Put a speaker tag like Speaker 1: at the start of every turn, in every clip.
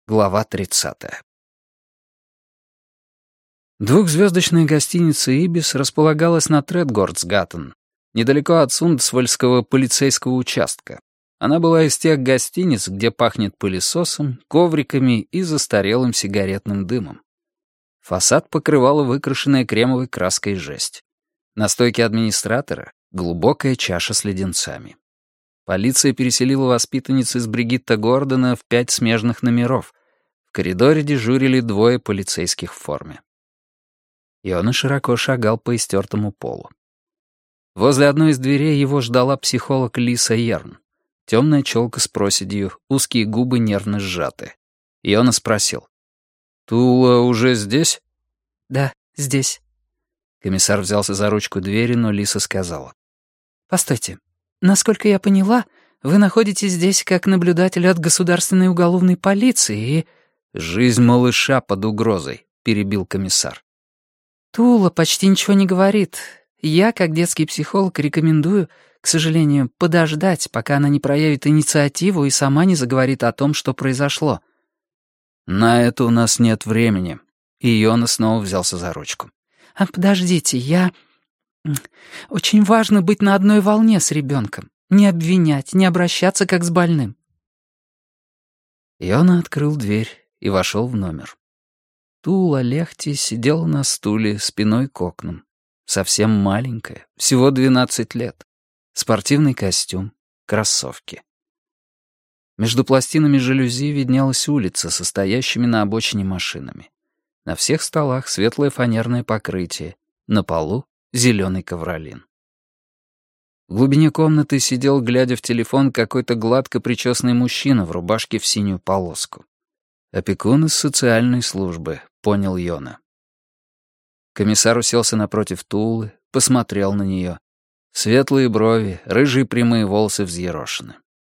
Speaker 1: Глава 30. Двухзвездочная гостиница «Ибис» располагалась на Тредгордсгаттен, недалеко от Сундсвольского полицейского участка. Она была из тех гостиниц, где пахнет пылесосом, ковриками и застарелым сигаретным дымом. Фасад покрывала выкрашенная кремовой краской жесть. На стойке администратора — глубокая чаша с леденцами. Полиция переселила воспитанниц из Бригитта Гордона в 5 смежных номеров. В коридоре дежурили 2 полицейских в форме. Йона широко шагал по истертому полу. Возле одной из дверей его ждала психолог Лиса Йерн. Темная челка с проседью, узкие губы нервно сжаты. Йона спросил: «Тула уже здесь?»
Speaker 2: «Да, здесь».
Speaker 1: Комиссар взялся за ручку двери, но Лиса сказала:
Speaker 2: «Постойте. Насколько я поняла, вы находитесь здесь как наблюдатель от государственной уголовной полиции и...»
Speaker 1: «Жизнь малыша под угрозой», — перебил комиссар.
Speaker 2: «Тула почти ничего не говорит. Я, как детский психолог, рекомендую, к сожалению, подождать, пока она не проявит инициативу и сама не заговорит о том, что произошло».
Speaker 1: «На это у нас нет времени». И Йона снова взялся за ручку.
Speaker 2: Подождите, Очень важно быть на одной волне с ребенком. Не обвинять, не обращаться как с больным».
Speaker 1: Йона открыл дверь и вошел в номер. Тула Лехти сидела на стуле спиной к окнам. Совсем маленькая, всего 12 лет. Спортивный костюм, кроссовки. Между пластинами жалюзи виднелась улица со стоящими на обочине машинами. На всех столах светлое фанерное покрытие, на полу зеленый ковролин. В глубине комнаты сидел, глядя в телефон, какой-то гладко причесанный мужчина в рубашке в синюю полоску. «Опекун из социальной службы», — понял Йона. Комиссар уселся напротив Тулы, посмотрел на нее. Светлые брови, рыжие прямые волосы взъерошены.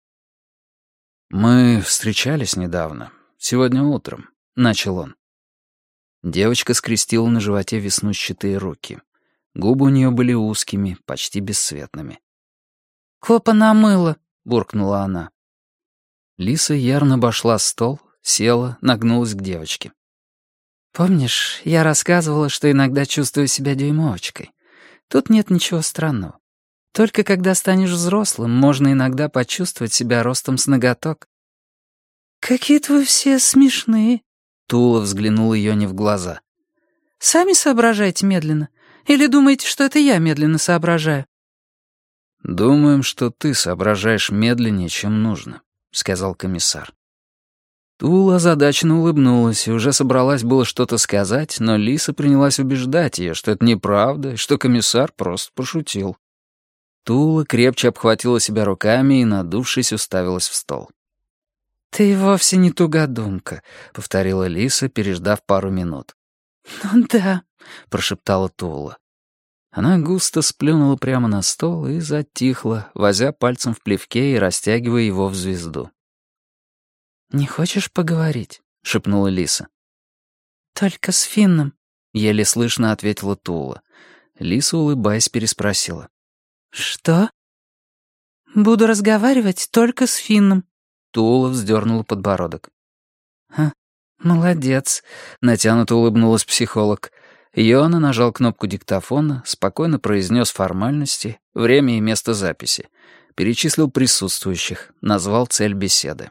Speaker 1: «Мы встречались недавно, сегодня утром», — начал он. Девочка скрестила на животе веснущатые руки. Губы у нее были узкими, почти бесцветными.
Speaker 2: «Копа намыла», —
Speaker 1: буркнула она. Лиса Йерн обошла стол, села, нагнулась к девочке.
Speaker 2: «Помнишь, я рассказывала, что иногда чувствую себя дюймовочкой? Тут нет ничего странного. Только когда станешь взрослым, можно иногда почувствовать себя ростом с ноготок». «Какие-то вы все смешные», — Тула взглянула ее не в глаза. «Сами соображайте медленно. Или думаете, что это я медленно соображаю?»
Speaker 1: «Думаем, что ты соображаешь медленнее, чем нужно», — сказал комиссар. Тула озадаченно улыбнулась и уже собралась было что-то сказать, но Лиса принялась убеждать ее, что это неправда, и что комиссар просто пошутил. Тула крепче обхватила себя руками и, надувшись, уставилась в стол.
Speaker 2: «Ты вовсе не тугодумка»,
Speaker 1: — повторила Лиса, переждав пару минут.
Speaker 2: «Ну да»,
Speaker 1: — прошептала Тула. Она густо сплюнула прямо на стол и затихла, возя пальцем в плевке и растягивая его в звезду.
Speaker 2: «Не хочешь поговорить?»
Speaker 1: — шепнула Лиса.
Speaker 2: «Только с Финном»,
Speaker 1: — еле слышно ответила Тула. Лиса, улыбаясь, переспросила.
Speaker 2: «Что?» «Буду разговаривать только с Финном».
Speaker 1: Тула вздернула подбородок.
Speaker 2: «Молодец», —
Speaker 1: натянуто улыбнулась психолог. Йона нажал кнопку диктофона, спокойно произнес формальности, время и место записи, перечислил присутствующих, назвал цель беседы.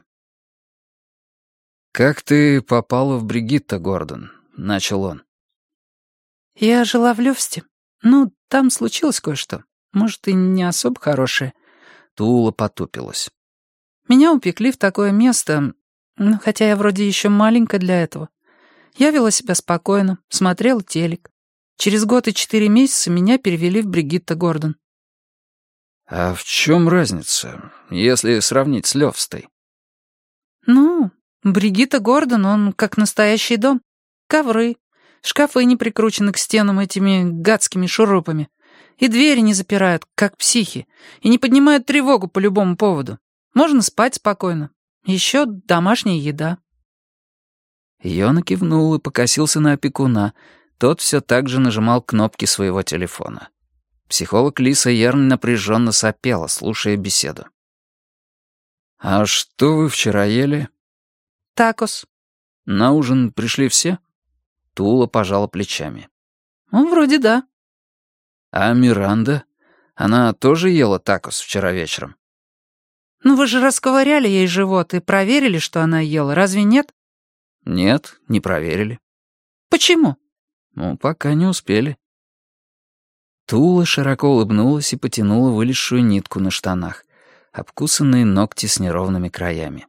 Speaker 1: «Как ты попала в Бригитта Гордон?» — начал он.
Speaker 2: «Я жила в Лювсте. Ну, там случилось кое-что. Может, и не особо хорошее».
Speaker 1: Тула потупилась.
Speaker 2: «Меня упекли в такое место, хотя я вроде еще маленькая для этого. Я вела себя спокойно, смотрела телек. Через год и 4 месяца меня перевели в Бригитта Гордон».
Speaker 1: «А в чем разница, если сравнить с Лёвстой?»
Speaker 2: «Ну, Бригитта Гордон, он как настоящий дом. Ковры, шкафы не прикручены к стенам этими гадскими шурупами. И двери не запирают, как психи, и не поднимают тревогу по любому поводу. Можно спать спокойно. Еще домашняя еда».
Speaker 1: Йона кивнул и покосился на опекуна. Тот все так же нажимал кнопки своего телефона. Психолог Лиса Йерн напряженно сопела, слушая беседу. «А что вы вчера ели?»
Speaker 2: «Такос».
Speaker 1: На ужин пришли все?» Тула пожала плечами.
Speaker 2: Ну, вроде да.
Speaker 1: «А Миранда? Она тоже ела такос вчера вечером?»
Speaker 2: Ну вы же расковыряли ей живот и проверили, что она ела, разве нет?
Speaker 1: «Нет, не проверили».
Speaker 2: Почему?
Speaker 1: «Ну, пока не успели». Тула широко улыбнулась и потянула вылезшую нитку на штанах, обкусанные ногти с неровными краями.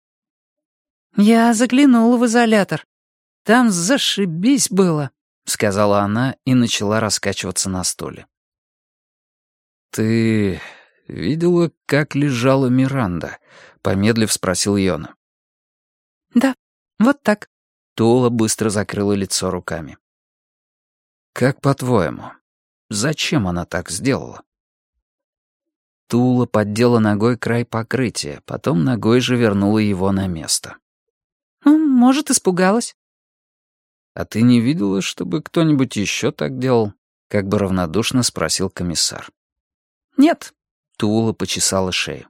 Speaker 2: Я заглянула в изолятор. Там зашибись было, сказала она и начала раскачиваться на стуле.
Speaker 1: «Ты видела, как лежала Миранда?» — помедлив спросил Йона.
Speaker 2: Да, вот так.
Speaker 1: Тула быстро закрыла лицо руками. «Как по-твоему, зачем она так сделала?» Тула поддела ногой край покрытия, потом ногой же вернула его на место.
Speaker 2: Ну, может, испугалась.
Speaker 1: «А ты не видела, чтобы кто-нибудь еще так делал?» — как бы равнодушно спросил комиссар.
Speaker 2: Нет.
Speaker 1: Тула почесала шею.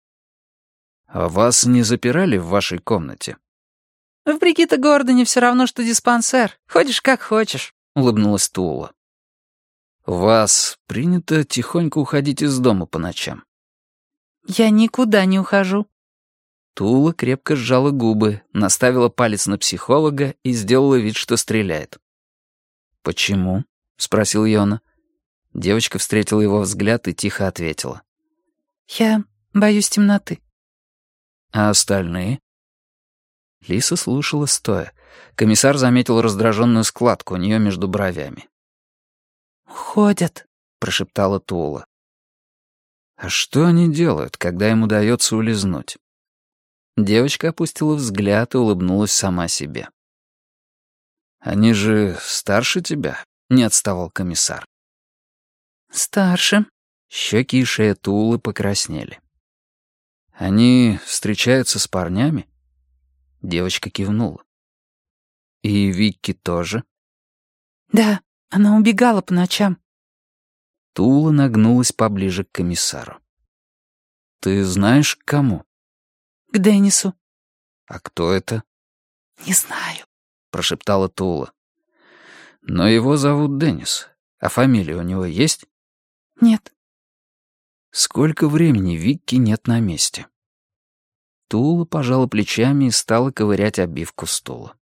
Speaker 1: «А вас не запирали в вашей комнате?»
Speaker 2: В Бригитта Гордоне все равно, что диспансер. Ходишь как хочешь», — улыбнулась Тула.
Speaker 1: «У вас принято тихонько уходить из дома по ночам?»
Speaker 2: Я никуда не ухожу.
Speaker 1: Тула крепко сжала губы, наставила палец на психолога и сделала вид, что стреляет. «Почему?» — спросил Йона. Девочка встретила его взгляд и тихо ответила.
Speaker 2: Я боюсь темноты.
Speaker 1: «А остальные?» Лиса слушала стоя. Комиссар заметил раздраженную складку у нее между бровями.
Speaker 2: «Ходят», —
Speaker 1: прошептала Тула. «А что они делают, когда им удается улизнуть?» Девочка опустила взгляд и улыбнулась сама себе. «Они же старше тебя?» — не отставал комиссар.
Speaker 2: «Старше».
Speaker 1: Щеки и шея Тулы покраснели. «Они встречаются с парнями?» Девочка кивнула. «И Викки тоже?»
Speaker 2: «Да, она убегала по ночам».
Speaker 1: Тула нагнулась поближе к комиссару. «Ты знаешь, к кому?»
Speaker 2: «К Деннису».
Speaker 1: «А кто это?»
Speaker 2: «Не знаю»,
Speaker 1: — прошептала Тула. «Но его зовут Деннис. А фамилия у него есть?»
Speaker 2: «Нет».
Speaker 1: «Сколько времени Викки нет на месте?» Тула пожала плечами и стала ковырять обивку стула.